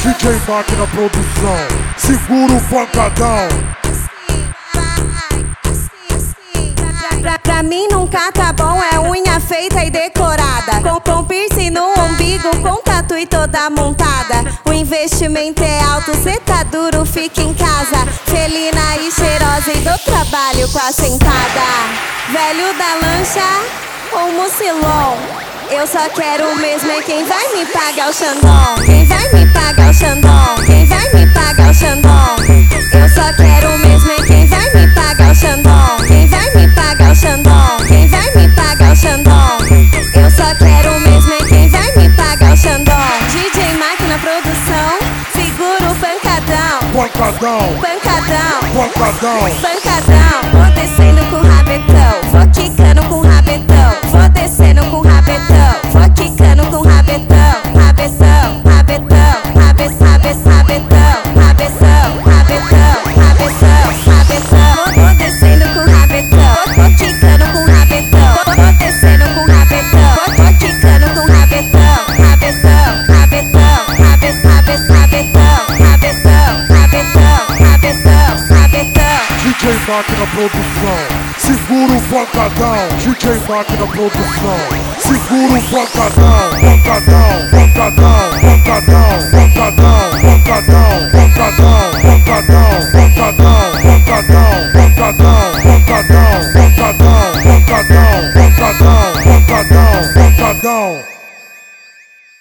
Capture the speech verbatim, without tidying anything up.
D J Máquina Produção, segura o pancadão. Pra, pra mim nunca tá bom, é unha feita e decorada, com, com piercing no umbigo, com tatu e toda montada. O investimento é alto, cê tá duro, fica em casa, felina e cheirosa e dou trabalho com a sentada. Velho da lancha ou mucilon, eu só quero mesmo é quem vai me pagar o Xandão. Quem vai me pagar o Xandão? Quem vai me pagar o Xandão? Eu só quero mesmo é quem vai me pagar o Xandão. Quem vai me pagar o Xandão? Quem vai me pagar o Xandão? Eu só quero mesmo é quem vai me pagar o Xandão. D J Máquina Produção, segura o pancadão. Pancadão, Pancadão, pancadão, pancadão. Vou descendo com rabetão, vou quicando com rabetão. Vou descendo com rabetão, vou quicando com rabetão. Rabetão, rabetão, rabe, rabe, rabetão. Rabetão, rabetão, rabetão, rabetão. Vou, vou descendo com rabetão, vou, vou quicando com rabetão. Vou, vou descendo com rabetão, vou, vou quicando com rabetão. Rabetão, rabetão, rabe, rabe, rabetão. Rabetão, rabetão, rabetão, rabetão. D J Máquina Produção, segura o pancadão. D J Máquina Produção, segura o pancadão. Pancadão, pancadão, pancadão, pancadão, pancadão, pancadão, pancadão, pancadão.